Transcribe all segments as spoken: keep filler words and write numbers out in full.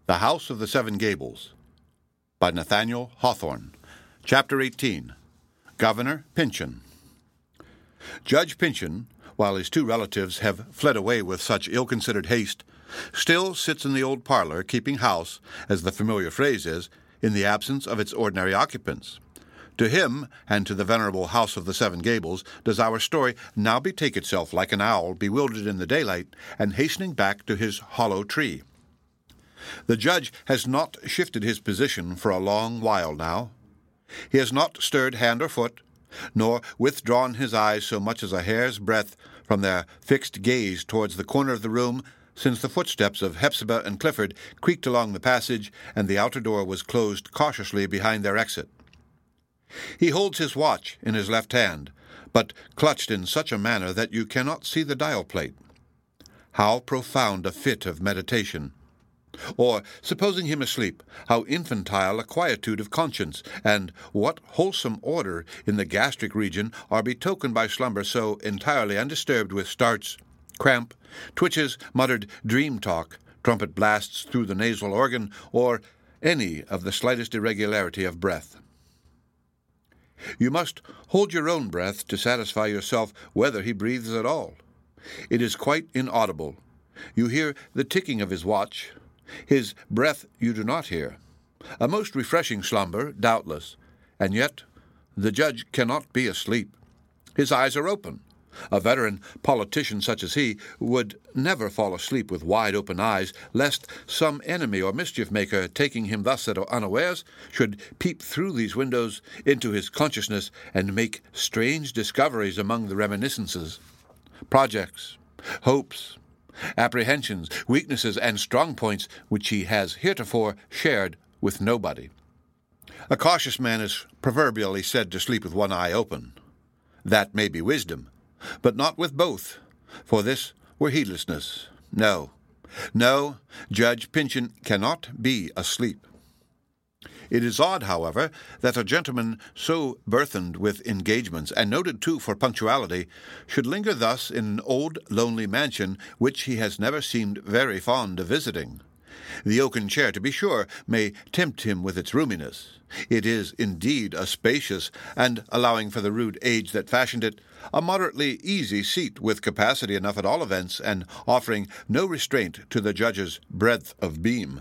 The House of the Seven Gables by Nathaniel Hawthorne. Chapter eighteen. Governor Pynchon. Judge Pynchon, while his two relatives have fled away with such ill-considered haste, still sits in the old parlor, keeping house, as the familiar phrase is, in the absence of its ordinary occupants. To him, and to the venerable House of the Seven Gables, does our story now betake itself like an owl bewildered in the daylight, and hastening back to his hollow tree. The judge has not shifted his position for a long while now. He has not stirred hand or foot, nor withdrawn his eyes so much as a hair's breadth from their fixed gaze towards the corner of the room since the footsteps of Hepzibah and Clifford creaked along the passage and the outer door was closed cautiously behind their exit. He holds his watch in his left hand, but clutched in such a manner that you cannot see the dial plate. How profound a fit of meditation! Or, supposing him asleep, how infantile a quietude of conscience, and what wholesome order in the gastric region are betokened by slumber so entirely undisturbed with starts, cramp, twitches, muttered dream talk, trumpet blasts through the nasal organ, or any of the slightest irregularity of breath. You must hold your own breath to satisfy yourself whether he breathes at all. It is quite inaudible. You hear the ticking of his watch. His breath you do not hear. A most refreshing slumber, doubtless, and yet the judge cannot be asleep. His eyes are open. A veteran politician such as he would never fall asleep with wide-open eyes, lest some enemy or mischief-maker, taking him thus at unawares, should peep through these windows into his consciousness and make strange discoveries among the reminiscences, projects, hopes, apprehensions, weaknesses, and strong points which he has heretofore shared with nobody. A cautious man is proverbially said to sleep with one eye open. That may be wisdom, but not with both, for this were heedlessness. No, no, Judge Pynchon cannot be asleep. It is odd, however, that a gentleman so burthened with engagements, and noted, too, for punctuality, should linger thus in an old, lonely mansion which he has never seemed very fond of visiting. The oaken chair, to be sure, may tempt him with its roominess. It is, indeed, a spacious, and, allowing for the rude age that fashioned it, a moderately easy seat, with capacity enough at all events, and offering no restraint to the judge's breadth of beam.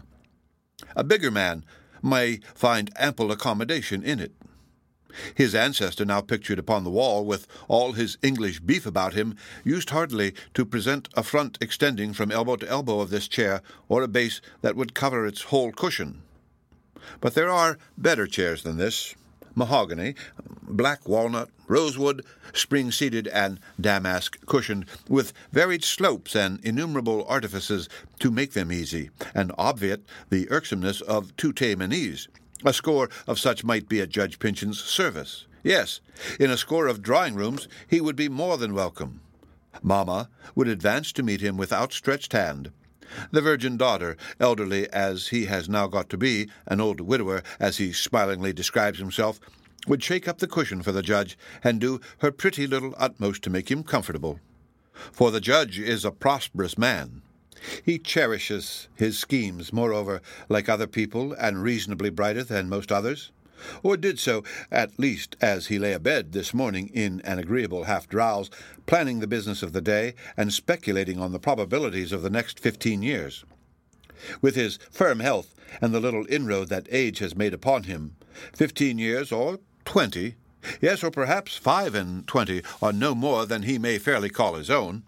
A bigger man may find ample accommodation in it. His ancestor, now pictured upon the wall, with all his English beef about him, used hardly to present a front extending from elbow to elbow of this chair, or a base that would cover its whole cushion. But there are better chairs than this: mahogany, black walnut, rosewood, spring-seated and damask-cushioned, with varied slopes and innumerable artifices to make them easy, and obviate the irksomeness of tout tame ease. A score of such might be at Judge Pynchon's service. Yes, in a score of drawing-rooms he would be more than welcome. Mamma would advance to meet him with outstretched hand. The virgin daughter, elderly as he has now got to be, an old widower as he smilingly describes himself, would shake up the cushion for the judge, and do her pretty little utmost to make him comfortable. For the judge is a prosperous man. He cherishes his schemes, moreover, like other people, and reasonably brighter than most others, or did so, at least, as he lay abed this morning in an agreeable half-drowse, planning the business of the day, and speculating on the probabilities of the next fifteen years. With his firm health, and the little inroad that age has made upon him, fifteen years, or twenty, yes, or perhaps five and twenty, are no more than he may fairly call his own.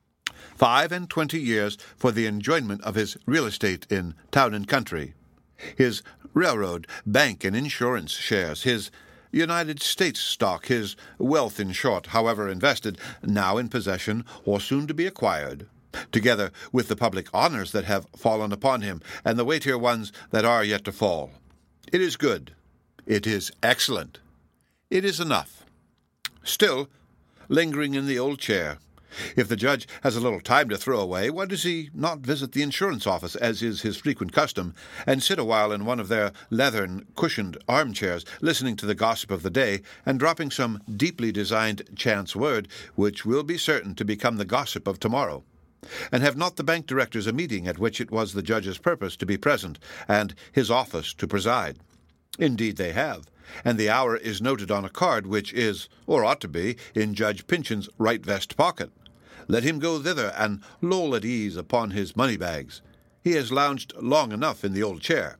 Five and twenty years for the enjoyment of his real estate in town and country, his railroad, bank, and insurance shares, his United States stock, his wealth, in short, however invested, now in possession or soon to be acquired, together with the public honors that have fallen upon him, and the weightier ones that are yet to fall. It is good. It is excellent. It is enough. Still, lingering in the old chair, if the judge has a little time to throw away, why does he not visit the insurance office, as is his frequent custom, and sit a while in one of their leathern-cushioned armchairs, listening to the gossip of the day, and dropping some deeply designed chance word, which will be certain to become the gossip of tomorrow? And have not the bank directors a meeting at which it was the judge's purpose to be present, and his office to preside? Indeed they have, and the hour is noted on a card which is, or ought to be, in Judge Pynchon's right vest pocket. Let him go thither and loll at ease upon his money-bags. He has lounged long enough in the old chair.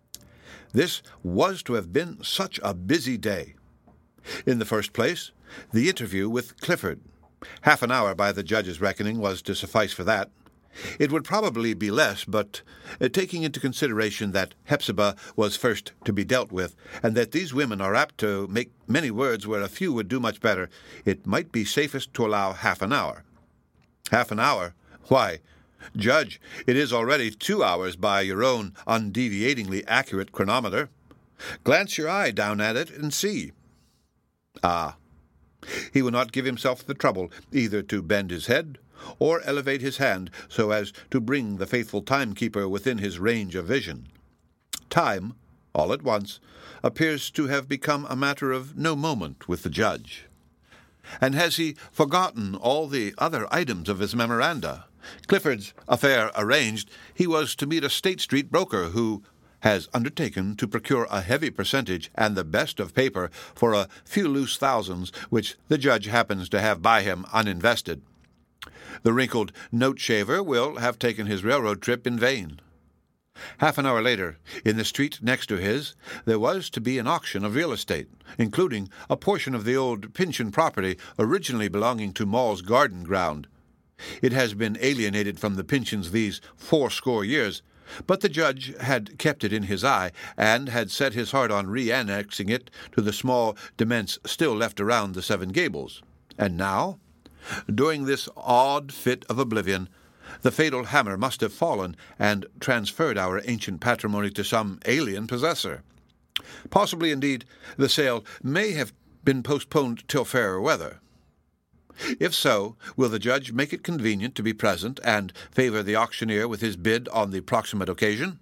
This was to have been such a busy day. In the first place, the interview with Clifford. Half an hour by the judge's reckoning was to suffice for that. It would probably be less, but uh, taking into consideration that Hepzibah was first to be dealt with, and that these women are apt to make many words where a few would do much better, it might be safest to allow half an hour. Half an hour? Why, Judge, it is already two hours by your own undeviatingly accurate chronometer. Glance your eye down at it and see. Ah, he will not give himself the trouble either to bend his head or elevate his hand so as to bring the faithful timekeeper within his range of vision. Time, all at once, appears to have become a matter of no moment with the judge. And has he forgotten all the other items of his memoranda? Clifford's affair arranged, he was to meet a State Street broker who has undertaken to procure a heavy percentage and the best of paper for a few loose thousands which the judge happens to have by him uninvested. The wrinkled note-shaver will have taken his railroad trip in vain. Half an hour later, in the street next to his, there was to be an auction of real estate, including a portion of the old Pynchon property originally belonging to Maule's garden ground. It has been alienated from the Pynchons these fourscore years, but the judge had kept it in his eye, and had set his heart on re-annexing it to the small demesne still left around the Seven Gables. And now, during this odd fit of oblivion, the fatal hammer must have fallen and transferred our ancient patrimony to some alien possessor. Possibly, indeed, the sale may have been postponed till fairer weather. If so, will the judge make it convenient to be present and favor the auctioneer with his bid on the proximate occasion?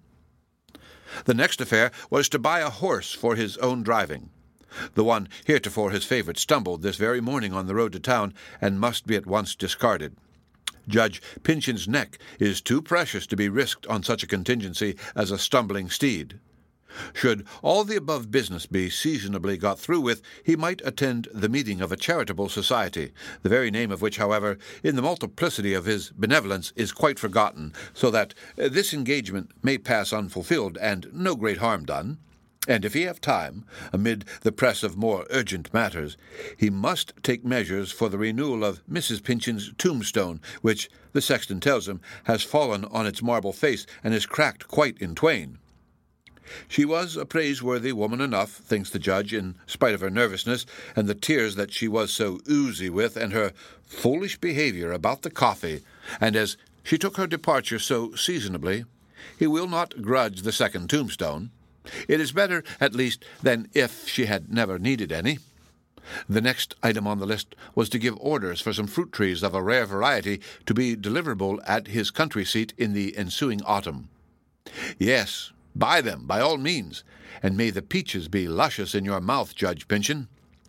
The next affair was to buy a horse for his own driving. The one heretofore his favorite stumbled this very morning on the road to town, and must be at once discarded. Judge Pynchon's neck is too precious to be risked on such a contingency as a stumbling steed. Should all the above business be seasonably got through with, he might attend the meeting of a charitable society, the very name of which, however, in the multiplicity of his benevolence, is quite forgotten, so that this engagement may pass unfulfilled, and no great harm done. And if he have time, amid the press of more urgent matters, he must take measures for the renewal of Missus Pynchon's tombstone, which, the sexton tells him, has fallen on its marble face and is cracked quite in twain. She was a praiseworthy woman enough, thinks the judge, in spite of her nervousness, and the tears that she was so oozy with, and her foolish behavior about the coffee, and as she took her departure so seasonably, he will not grudge the second tombstone. It is better, at least, than if she had never needed any. The next item on the list was to give orders for some fruit trees of a rare variety to be deliverable at his country seat in the ensuing autumn. Yes, buy them, by all means, and may the peaches be luscious in your mouth, Judge Pynchon.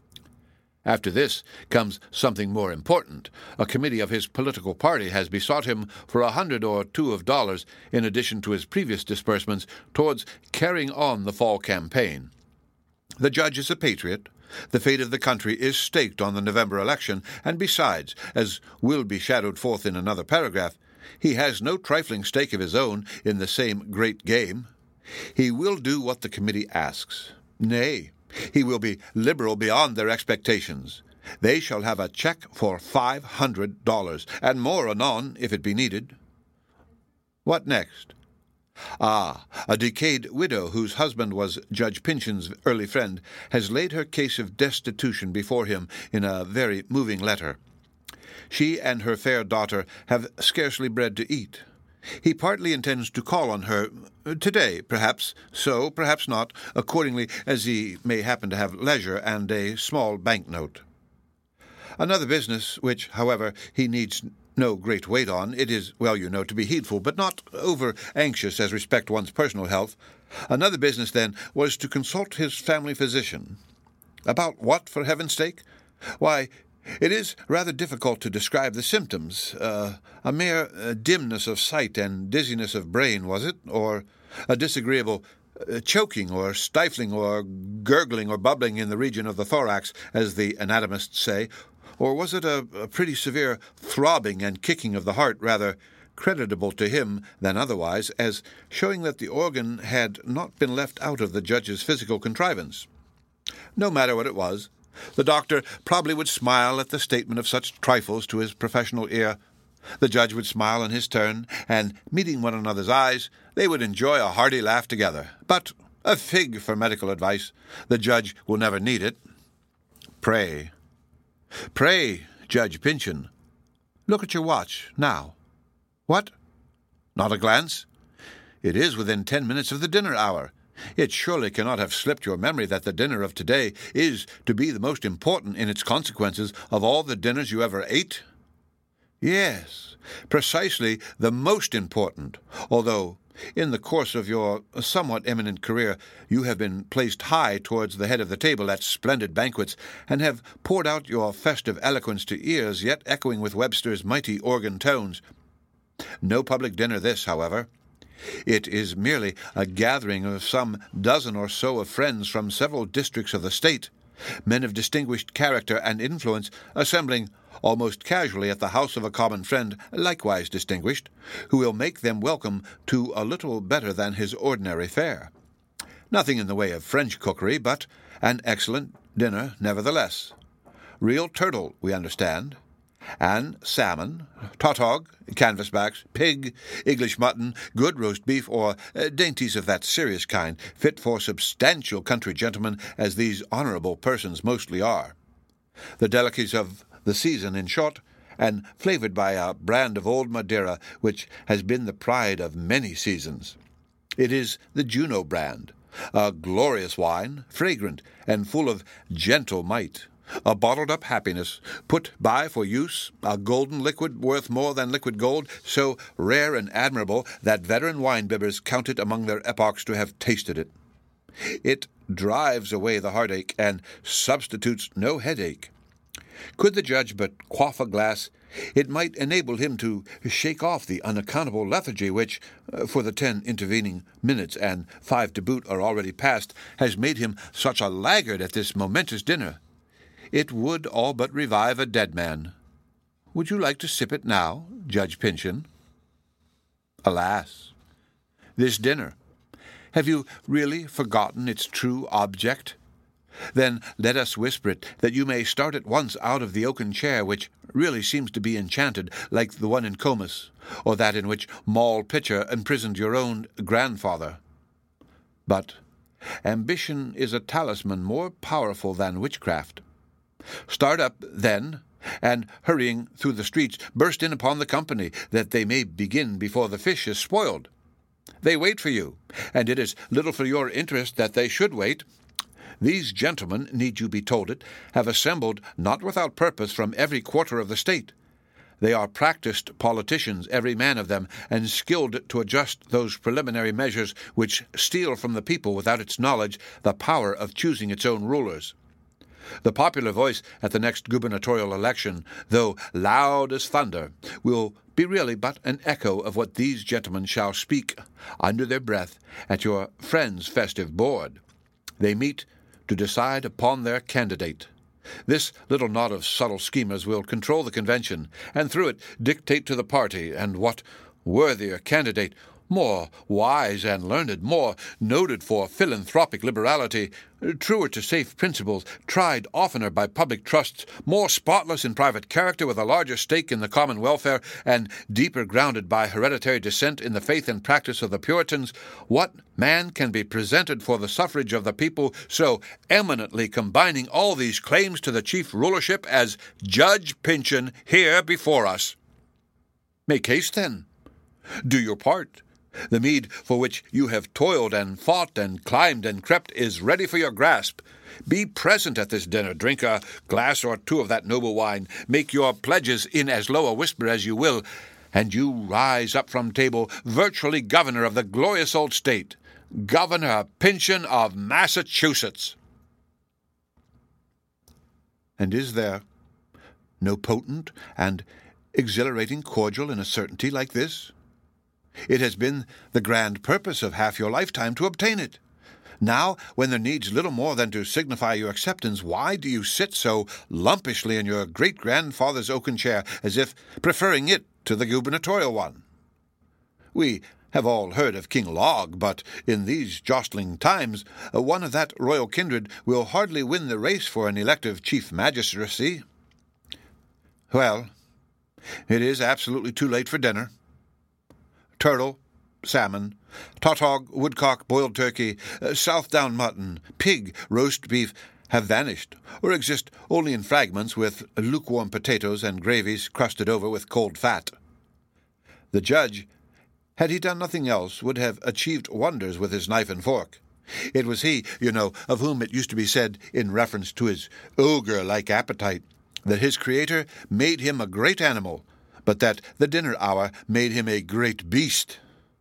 After this comes something more important. A committee of his political party has besought him for a hundred or two of dollars, in addition to his previous disbursements, towards carrying on the fall campaign. The judge is a patriot. The fate of the country is staked on the November election, and besides, as will be shadowed forth in another paragraph, he has no trifling stake of his own in the same great game. He will do what the committee asks. Nay, he will be liberal beyond their expectations. They shall have a check for five hundred dollars, and more anon, if it be needed. What next? Ah, a decayed widow whose husband was Judge Pynchon's early friend has laid her case of destitution before him in a very moving letter. She and her fair daughter have scarcely bread to eat. He partly intends to call on her today, perhaps so, perhaps not, accordingly as he may happen to have leisure and a small banknote. Another business, which, however, he needs no great weight on, it is, well, you know, to be heedful, but not over-anxious as respect one's personal health. Another business, then, was to consult his family physician. About what, for heaven's sake? Why, It is rather difficult to describe the symptoms. Uh, a mere uh, dimness of sight and dizziness of brain, was it? Or a disagreeable uh, choking or stifling or gurgling or bubbling in the region of the thorax, as the anatomists say? Or was it a, a pretty severe throbbing and kicking of the heart, rather creditable to him than otherwise, as showing that the organ had not been left out of the judge's physical contrivance? No matter what it was, the doctor probably would smile at the statement of such trifles to his professional ear. The judge would smile in his turn, and, meeting one another's eyes, they would enjoy a hearty laugh together. But a fig for medical advice. The judge will never need it. Pray. Pray, Judge Pynchon. Look at your watch, now. What? Not a glance? It is within ten minutes of the dinner hour. It surely cannot have slipped your memory that the dinner of today is to be the most important in its consequences of all the dinners you ever ate? Yes, precisely the most important, although in the course of your somewhat eminent career you have been placed high towards the head of the table at splendid banquets, and have poured out your festive eloquence to ears yet echoing with Webster's mighty organ tones. No public dinner this, however. It is merely a gathering of some dozen or so of friends from several districts of the state, men of distinguished character and influence, assembling almost casually at the house of a common friend, likewise distinguished, who will make them welcome to a little better than his ordinary fare. Nothing in the way of French cookery, but an excellent dinner nevertheless. Real turtle, we understand, and salmon, tautog, canvasbacks, pig, English mutton, good roast beef, or uh, dainties of that serious kind, fit for substantial country gentlemen, as these honourable persons mostly are. The delicacies of the season, in short, and flavoured by a brand of old Madeira which has been the pride of many seasons. It is the Juno brand, a glorious wine, fragrant and full of gentle might, a bottled-up happiness, put by for use, a golden liquid worth more than liquid gold, so rare and admirable that veteran wine-bibbers count it among their epochs to have tasted it. It drives away the heartache, and substitutes no headache. Could the judge but quaff a glass, it might enable him to shake off the unaccountable lethargy which, uh, for the ten intervening minutes, and five to boot are already past, has made him such a laggard at this momentous dinner. It would all but revive a dead man. Would you like to sip it now, Judge Pynchon? Alas! This dinner. Have you really forgotten its true object? Then let us whisper it, that you may start at once out of the oaken chair, which really seems to be enchanted, like the one in Comus, or that in which Moll Pitcher imprisoned your own grandfather. But ambition is a talisman more powerful than witchcraft. Start up, then, and, hurrying through the streets, burst in upon the company, that they may begin before the fish is spoiled. They wait for you, and it is little for your interest that they should wait. These gentlemen, need you be told it, have assembled, not without purpose, from every quarter of the state. They are practised politicians, every man of them, and skilled to adjust those preliminary measures which steal from the people, without its knowledge, the power of choosing its own rulers. The popular voice at the next gubernatorial election, though loud as thunder, will be really but an echo of what these gentlemen shall speak under their breath at your friend's festive board. They meet to decide upon their candidate. This little knot of subtle schemers will control the convention, and through it dictate to the party, and what worthier candidate, more wise and learned, more noted for philanthropic liberality, truer to safe principles, tried oftener by public trusts, more spotless in private character, with a larger stake in the common welfare, and deeper grounded by hereditary descent in the faith and practice of the Puritans, what man can be presented for the suffrage of the people, so eminently combining all these claims to the chief rulership as Judge Pynchon here before us? Make haste, then. Do your part. The meed for which you have toiled and fought and climbed and crept is ready for your grasp. Be present at this dinner, drink a glass or two of that noble wine, make your pledges in as low a whisper as you will, and you rise up from table virtually governor of the glorious old state, Governor Pynchon of Massachusetts. And is there, no potent and exhilarating cordial in a certainty like this? It has been the grand purpose of half your lifetime to obtain it. Now, when there needs little more than to signify your acceptance, why do you sit so lumpishly in your great-grandfather's oaken chair, as if preferring it to the gubernatorial one? We have all heard of King Log, but in these jostling times, one of that royal kindred will hardly win the race for an elective chief magistracy. Well, it is absolutely too late for dinner. Turtle, salmon, tautog, woodcock, boiled turkey, uh, Southdown mutton, pig, roast beef have vanished, or exist only in fragments with lukewarm potatoes and gravies crusted over with cold fat. The judge, had he done nothing else, would have achieved wonders with his knife and fork. It was he, you know, of whom it used to be said, in reference to his ogre-like appetite, that his Creator made him a great animal, but that the dinner hour made him a great beast.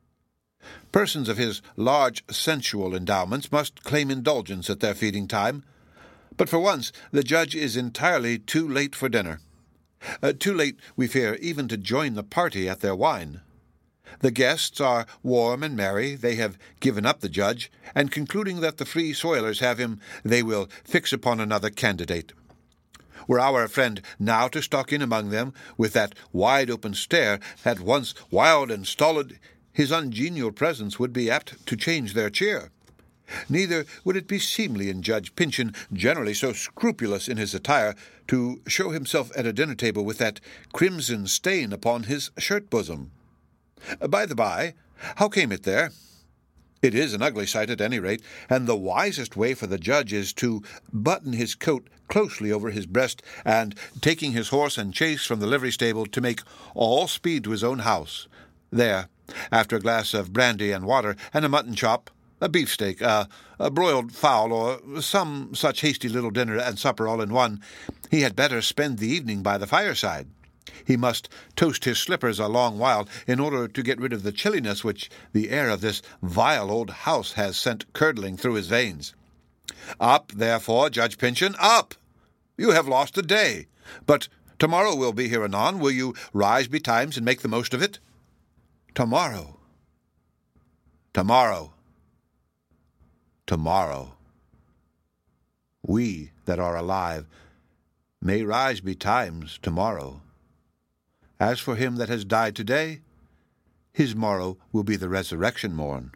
Persons of his large sensual endowments must claim indulgence at their feeding time, but for once the judge is entirely too late for dinner. Uh, too late, we fear, even to join the party at their wine. The guests are warm and merry, they have given up the judge, and concluding that the free soilers have him, they will fix upon another candidate. Were our friend now to stalk in among them, with that wide-open stare, at once wild and stolid, his ungenial presence would be apt to change their cheer. Neither would it be seemly in Judge Pynchon, generally so scrupulous in his attire, to show himself at a dinner-table with that crimson stain upon his shirt-bosom. By the by, how came it there? It is an ugly sight at any rate, and the wisest way for the judge is to button his coat closely over his breast, and, taking his horse and chaise from the livery-stable, to make all speed to his own house. There, after a glass of brandy and water, and a mutton chop, a beefsteak, a, a broiled fowl, or some such hasty little dinner and supper all in one, he had better spend the evening by the fireside. He must toast his slippers a long while in order to get rid of the chilliness which the air of this vile old house has sent curdling through his veins. Up, therefore, Judge Pynchon, up! You have lost a day, but tomorrow will be here anon. Will you rise betimes and make the most of it? Tomorrow. Tomorrow. Tomorrow. We that are alive may rise betimes tomorrow. As for him that has died today, his morrow will be the resurrection morn.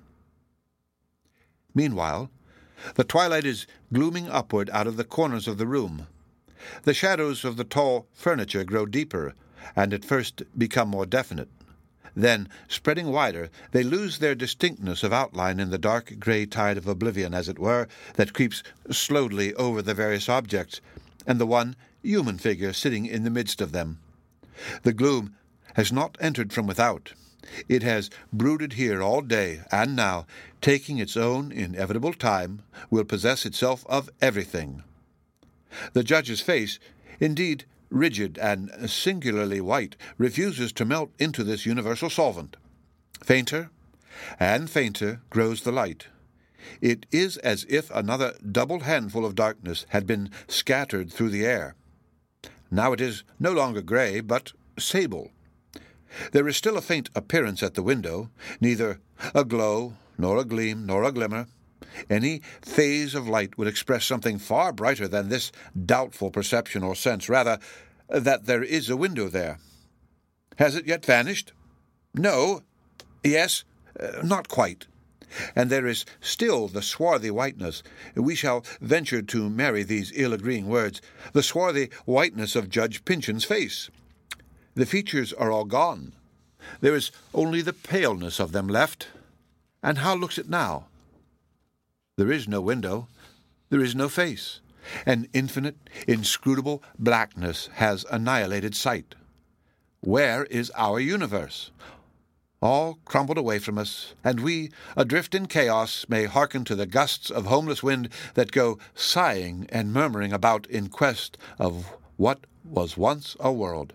Meanwhile, the twilight is glooming upward out of the corners of the room. The shadows of the tall furniture grow deeper, and at first become more definite. Then, spreading wider, they lose their distinctness of outline in the dark grey tide of oblivion, as it were, that creeps slowly over the various objects, and the one human figure sitting in the midst of them. The gloom has not entered from without. It has brooded here all day, and now, taking its own inevitable time, will possess itself of everything. The judge's face, indeed rigid and singularly white, refuses to melt into this universal solvent. Fainter and fainter grows the light. It is as if another double handful of darkness had been scattered through the air. Now it is no longer grey, but sable. There is still a faint appearance at the window, neither a glow, nor a gleam, nor a glimmer. Any phase of light would express something far brighter than this doubtful perception or sense, rather, that there is a window there. Has it yet vanished? No. Yes. Uh, not quite. And there is still the swarthy whiteness, we shall venture to marry these ill-agreeing words, the swarthy whiteness of Judge Pynchon's face. The features are all gone. There is only the paleness of them left. And how looks it now? There is no window. There is no face. An infinite, inscrutable blackness has annihilated sight. Where is our universe? All crumbled away from us, and we, adrift in chaos, may hearken to the gusts of homeless wind that go sighing and murmuring about in quest of what was once a world.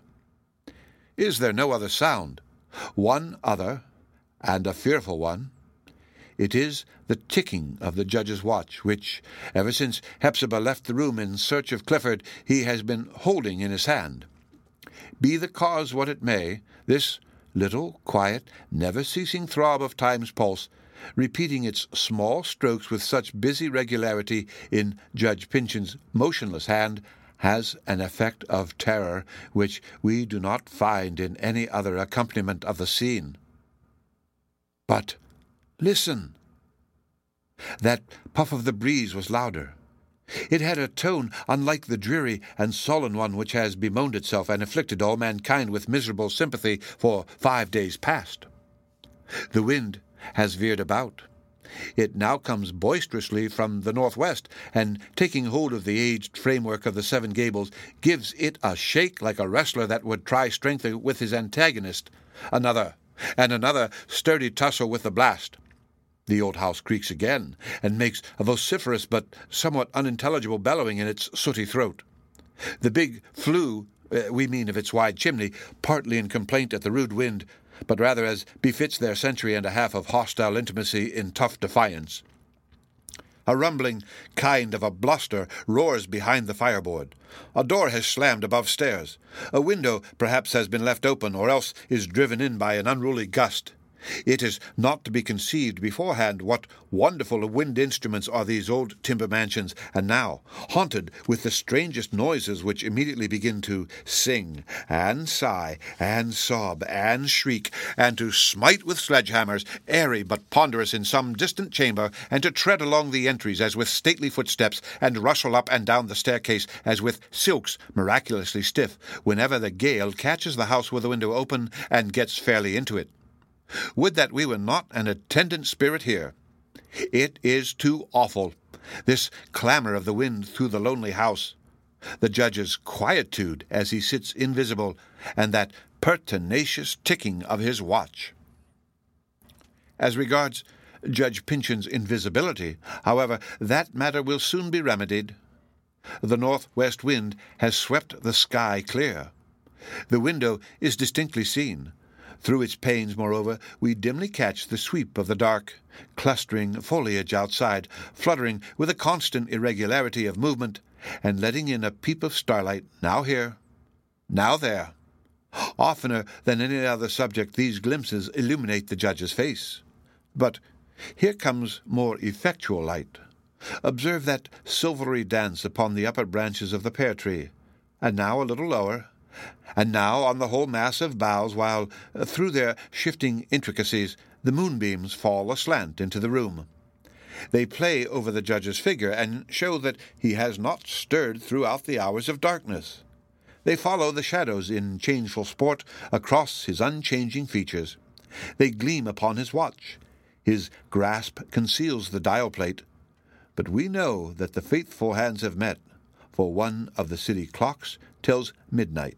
Is there no other sound? One other, and a fearful one. It is the ticking of the judge's watch, which, ever since Hepzibah left the room in search of Clifford, he has been holding in his hand. Be the cause what it may, this little, quiet, never-ceasing throb of time's pulse, repeating its small strokes with such busy regularity in Judge Pynchon's motionless hand, has an effect of terror which we do not find in any other accompaniment of the scene. But listen! That puff of the breeze was louder. It had a tone unlike the dreary and sullen one which has bemoaned itself and afflicted all mankind with miserable sympathy for five days past. The wind has veered about. It now comes boisterously from the northwest, and taking hold of the aged framework of the Seven Gables, gives it a shake like a wrestler that would try strength with his antagonist. Another, and another sturdy tussle with the blast. The old house creaks again, and makes a vociferous but somewhat unintelligible bellowing in its sooty throat. The big flue, uh, we mean of its wide chimney, partly in complaint at the rude wind, but rather as befits their century and a half of hostile intimacy in tough defiance. A rumbling kind of a bluster roars behind the fireboard. A door has slammed above stairs. A window perhaps has been left open, or else is driven in by an unruly gust. It is not to be conceived beforehand what wonderful wind instruments are these old timber mansions, and now haunted with the strangest noises which immediately begin to sing, and sigh, and sob, and shriek, and to smite with sledgehammers, airy but ponderous in some distant chamber, and to tread along the entries as with stately footsteps, and rustle up and down the staircase as with silks miraculously stiff, whenever the gale catches the house with the window open and gets fairly into it. Would that we were not an attendant spirit here! It is too awful, this clamour of the wind through the lonely house, the judge's quietude as he sits invisible, and that pertinacious ticking of his watch. As regards Judge Pynchon's invisibility, however, that matter will soon be remedied. The northwest wind has swept the sky clear. The window is distinctly seen. Through its panes, moreover, we dimly catch the sweep of the dark, clustering foliage outside, fluttering with a constant irregularity of movement, and letting in a peep of starlight, now here, now there. Oftener than any other subject these glimpses illuminate the judge's face. But here comes more effectual light. Observe that silvery dance upon the upper branches of the pear-tree, and now a little lower, and now on the whole mass of boughs, while, uh, through their shifting intricacies, the moonbeams fall aslant into the room. They play over the judge's figure, and show that he has not stirred throughout the hours of darkness. They follow the shadows in changeful sport across his unchanging features. They gleam upon his watch. His grasp conceals the dial-plate. But we know that the faithful hands have met, for one of the city clocks tells midnight.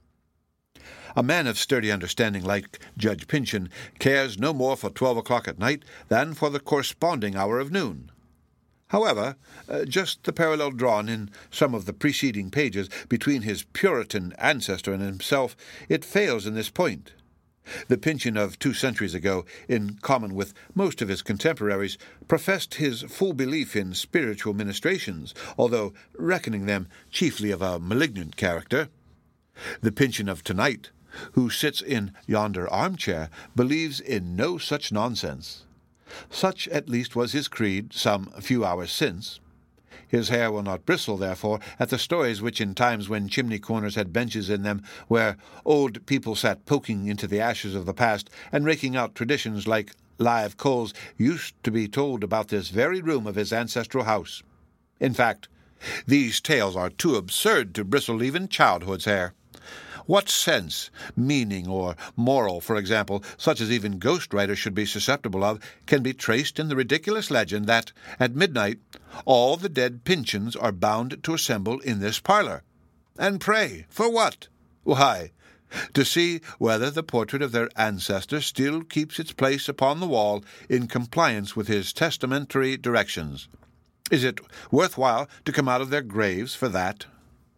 A man of sturdy understanding like Judge Pynchon cares no more for twelve o'clock at night than for the corresponding hour of noon. However, uh, just the parallel drawn in some of the preceding pages between his Puritan ancestor and himself, it fails in this point. The Pynchon of two centuries ago, in common with most of his contemporaries, professed his full belief in spiritual ministrations, although reckoning them chiefly of a malignant character. The Pynchon of tonight, who sits in yonder armchair, believes in no such nonsense. Such at least was his creed some few hours since. His hair will not bristle, therefore, at the stories which in times when chimney corners had benches in them, where old people sat poking into the ashes of the past and raking out traditions like live coals, used to be told about this very room of his ancestral house. In fact, these tales are too absurd to bristle even childhood's hair. What sense, meaning, or moral, for example, such as even ghost writers should be susceptible of, can be traced in the ridiculous legend that, at midnight, all the dead Pynchons are bound to assemble in this parlour? And pray, for what? Why, to see whether the portrait of their ancestor still keeps its place upon the wall in compliance with his testamentary directions. Is it worth while to come out of their graves for that?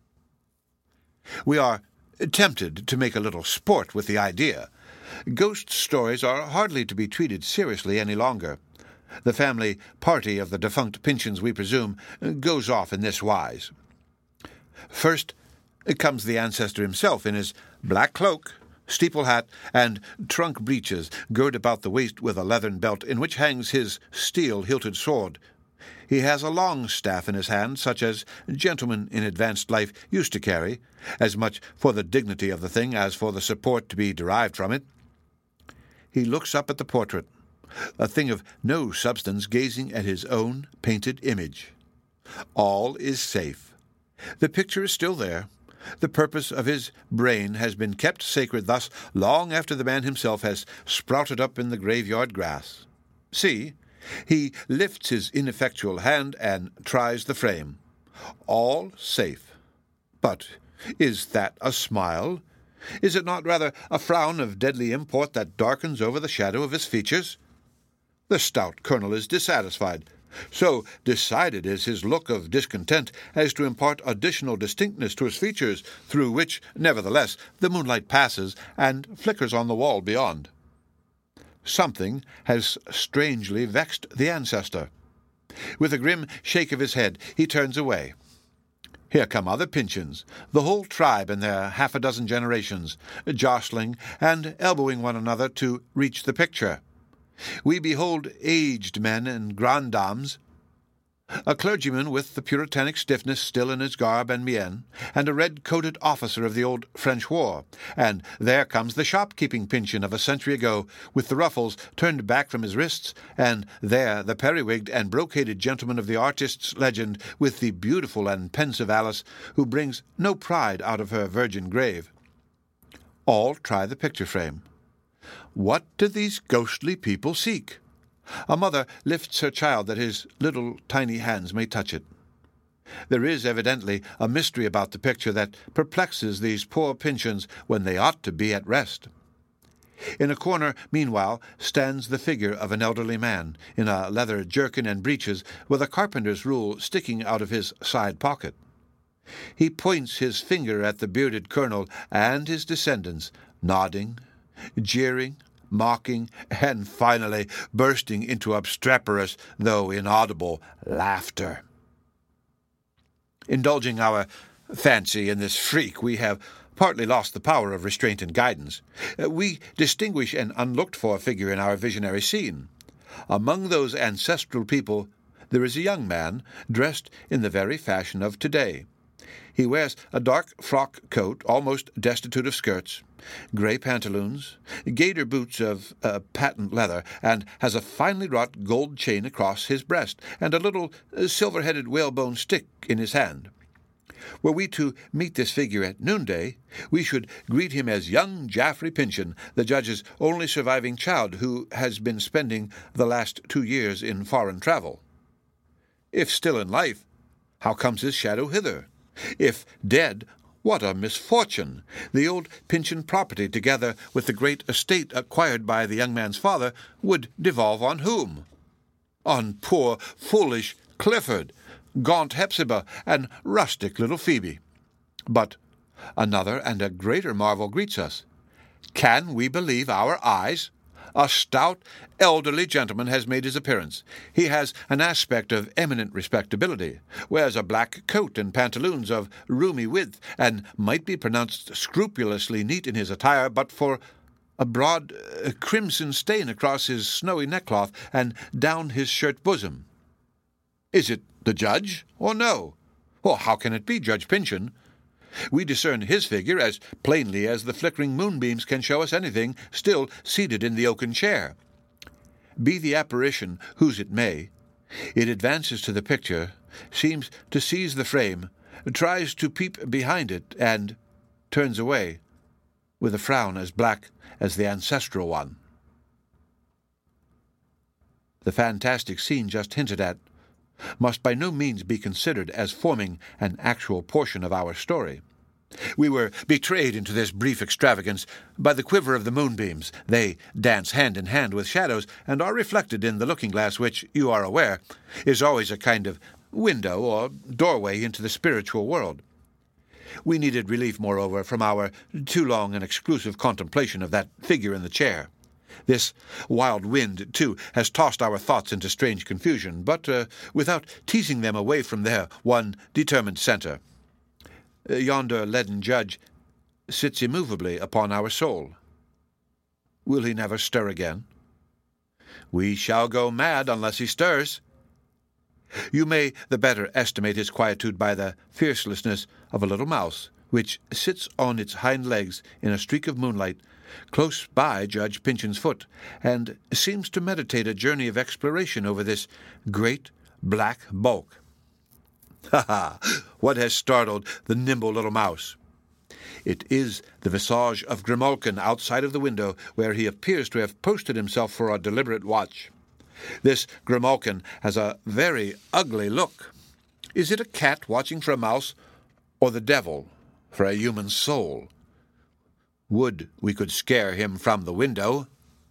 We are tempted to make a little sport with the idea. Ghost stories are hardly to be treated seriously any longer. The family party of the defunct Pynchons, we presume, goes off in this wise. First, comes the ancestor himself in his black cloak, steeple hat, and trunk breeches, girt about the waist with a leathern belt in which hangs his steel-hilted sword. He has a long staff in his hand, such as gentlemen in advanced life used to carry, as much for the dignity of the thing as for the support to be derived from it. He looks up at the portrait, a thing of no substance, gazing at his own painted image. All is safe. The picture is still there. The purpose of his brain has been kept sacred thus long after the man himself has sprouted up in the graveyard grass. See, he lifts his ineffectual hand and tries the frame. All safe. But is that a smile? Is it not rather a frown of deadly import that darkens over the shadow of his features? The stout colonel is dissatisfied. So decided is his look of discontent as to impart additional distinctness to his features, through which, nevertheless, the moonlight passes and flickers on the wall beyond. Something has strangely vexed the ancestor. With a grim shake of his head, he turns away. Here come other Pynchons, the whole tribe in their half a dozen generations, jostling and elbowing one another to reach the picture. We behold aged men and grandames, a clergyman with the puritanic stiffness still in his garb and mien, and a red-coated officer of the old French war, and there comes the shopkeeping Pynchon of a century ago, with the ruffles turned back from his wrists, and there the periwigged and brocaded gentleman of the artist's legend, with the beautiful and pensive Alice, who brings no pride out of her virgin grave. All try the picture frame. What do these ghostly people seek? A mother lifts her child that his little tiny hands may touch it. There is evidently a mystery about the picture that perplexes these poor Pynchons when they ought to be at rest. In a corner, meanwhile, stands the figure of an elderly man, in a leather jerkin and breeches, with a carpenter's rule sticking out of his side pocket. He points his finger at the bearded colonel and his descendants, nodding, jeering, mocking, and finally bursting into obstreperous, though inaudible, laughter. Indulging our fancy in this freak, we have partly lost the power of restraint and guidance. We distinguish an unlooked-for figure in our visionary scene. Among those ancestral people there is a young man dressed in the very fashion of today. He wears a dark frock coat, almost destitute of skirts, grey pantaloons, gaiter boots of uh, patent leather, and has a finely wrought gold chain across his breast, and a little uh, silver-headed whalebone stick in his hand. Were we to meet this figure at noonday, we should greet him as young Jaffrey Pynchon, the judge's only surviving child, who has been spending the last two years in foreign travel. If still in life, how comes his shadow hither? If dead, what a misfortune! The old Pynchon property, together with the great estate acquired by the young man's father, would devolve on whom? On poor, foolish Clifford, gaunt Hepzibah, and rustic little Phoebe. But another and a greater marvel greets us. Can we believe our eyes? A stout, elderly gentleman has made his appearance. He has an aspect of eminent respectability, wears a black coat and pantaloons of roomy width, and might be pronounced scrupulously neat in his attire but for a broad uh, crimson stain across his snowy neckcloth and down his shirt bosom. Is it the judge, or no? Or how can it be Judge Pynchon? We discern his figure as plainly as the flickering moonbeams can show us anything, still seated in the oaken chair. Be the apparition whose it may, it advances to the picture, seems to seize the frame, tries to peep behind it, and turns away, with a frown as black as the ancestral one. The fantastic scene just hinted at must by no means be considered as forming an actual portion of our story. We were betrayed into this brief extravagance by the quiver of the moonbeams. They dance hand in hand with shadows, and are reflected in the looking-glass which, you are aware, is always a kind of window or doorway into the spiritual world. We needed relief, moreover, from our too long and exclusive contemplation of that figure in the chair. This wild wind, too, has tossed our thoughts into strange confusion, but uh, without teasing them away from their one determined center. yonder leaden judge sits immovably upon our soul. Will he never stir again? We shall go mad unless he stirs. You may the better estimate his quietude by the fiercelessness of a little mouse, which sits on its hind legs in a streak of moonlight close by Judge Pynchon's foot, and seems to meditate a journey of exploration over this great black bulk. Ha ha! What has startled the nimble little mouse? It is the visage of Grimalkin outside of the window, where he appears to have posted himself for a deliberate watch. This Grimalkin has a very ugly look. Is it a cat watching for a mouse, or the devil for a human soul? Would we could scare him from the window.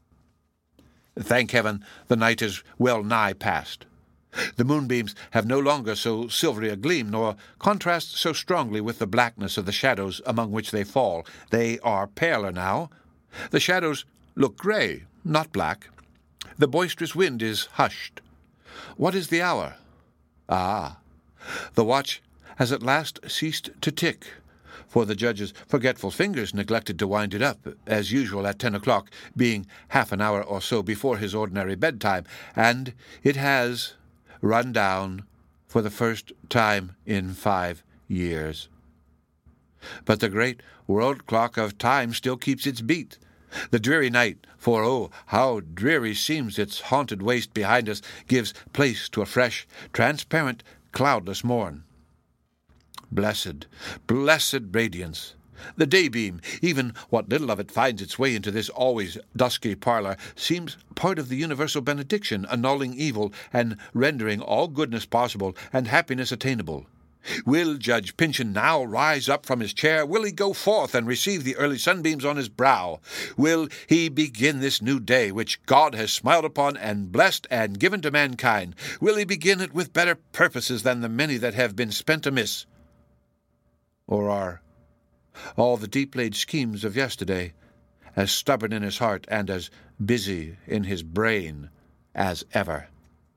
Thank heaven, the night is well nigh past. The moonbeams have no longer so silvery a gleam, nor contrast so strongly with the blackness of the shadows among which they fall. They are paler now. The shadows look grey, not black. The boisterous wind is hushed. What is the hour? Ah, the watch has at last ceased to tick, for the judge's forgetful fingers neglected to wind it up, as usual at ten o'clock, being half an hour or so before his ordinary bedtime, and it has run down for the first time in five years. But the great world clock of time still keeps its beat. The dreary night, for oh, how dreary seems its haunted waste behind us, gives place to a fresh, transparent, cloudless morn. Blessed, blessed radiance! The daybeam, even what little of it finds its way into this always dusky parlour, seems part of the universal benediction, annulling evil, and rendering all goodness possible and happiness attainable. Will Judge Pynchon now rise up from his chair? Will he go forth and receive the early sunbeams on his brow? Will he begin this new day, which God has smiled upon and blessed and given to mankind? Will he begin it with better purposes than the many that have been spent amiss? Or are all the deep-laid schemes of yesterday as stubborn in his heart and as busy in his brain as ever?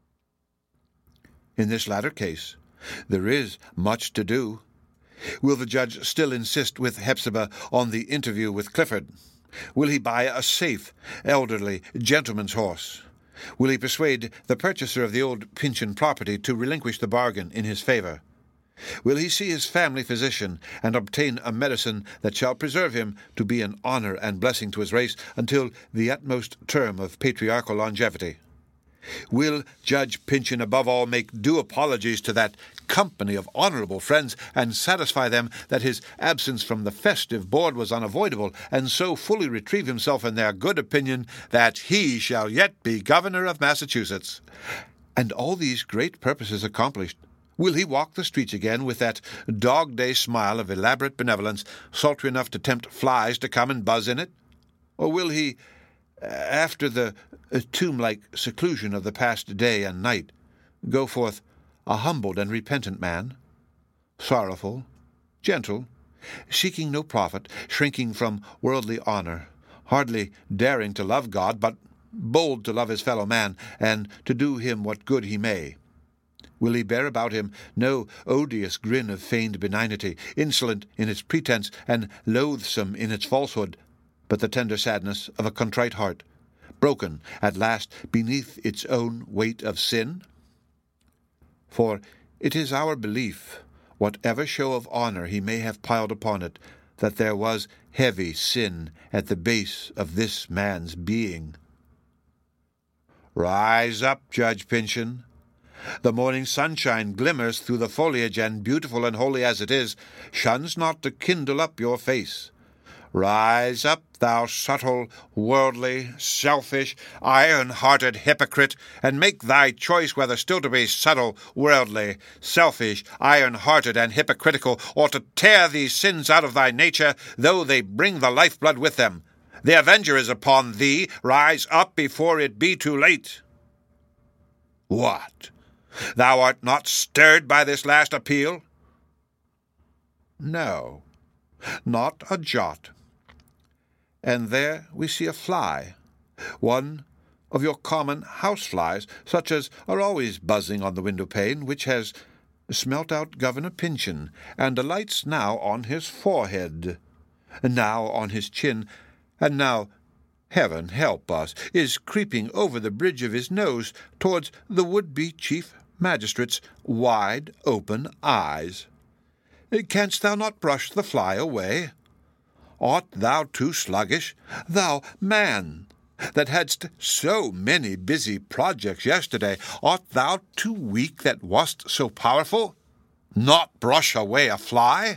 In this latter case, there is much to do. Will the judge still insist with Hepzibah on the interview with Clifford? Will he buy a safe, elderly gentleman's horse? Will he persuade the purchaser of the old Pynchon property to relinquish the bargain in his favour? Will he see his family physician and obtain a medicine that shall preserve him to be an honour and blessing to his race until the utmost term of patriarchal longevity? Will Judge Pynchon above all make due apologies to that company of honourable friends, and satisfy them that his absence from the festive board was unavoidable, and so fully retrieve himself in their good opinion that he shall yet be governor of Massachusetts? And all these great purposes accomplished, will he walk the streets again with that dog-day smile of elaborate benevolence, sultry enough to tempt flies to come and buzz in it? Or will he, after the tomb-like seclusion of the past day and night, go forth a humbled and repentant man, sorrowful, gentle, seeking no profit, shrinking from worldly honour, hardly daring to love God, but bold to love his fellow man, and to do him what good he may? Will he bear about him no odious grin of feigned benignity, insolent in its pretence and loathsome in its falsehood, but the tender sadness of a contrite heart, broken at last beneath its own weight of sin? For it is our belief, whatever show of honour he may have piled upon it, that there was heavy sin at the base of this man's being. Rise up, Judge Pynchon. The morning sunshine glimmers through the foliage, and beautiful and holy as it is, shuns not to kindle up your face. Rise up, thou subtle, worldly, selfish, iron-hearted hypocrite, and make thy choice whether still to be subtle, worldly, selfish, iron-hearted, and hypocritical, or to tear these sins out of thy nature, though they bring the lifeblood with them. The avenger is upon thee. Rise up before it be too late. What? Thou art not stirred by this last appeal? No, not a jot. And there we see a fly, one of your common house-flies, such as are always buzzing on the window-pane, which has smelt out Governor Pynchon, and alights now on his forehead, now on his chin, and now, heaven help us, is creeping over the bridge of his nose towards the would-be chief magistrate's wide-open eyes. Canst thou not brush the fly away? Art thou too sluggish, thou man, that hadst so many busy projects yesterday? Art thou too weak that wast so powerful? Not brush away a fly?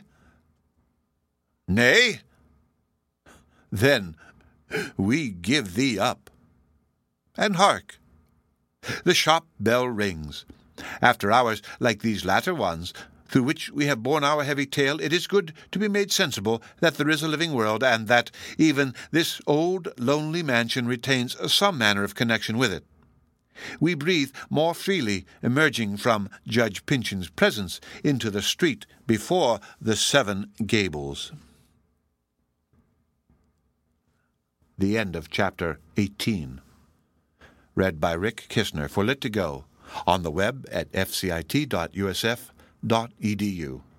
Nay? Then we give thee up. And hark! The shop bell rings. After hours like these latter ones, through which we have borne our heavy tale, it is good to be made sensible that there is a living world, and that even this old lonely mansion retains some manner of connection with it. We breathe more freely emerging from Judge Pynchon's presence into the street before the Seven Gables. The end of chapter eighteen. Read by Rick Kistner for Lit to Go, on the web at f c i t dot u s f dot e d u.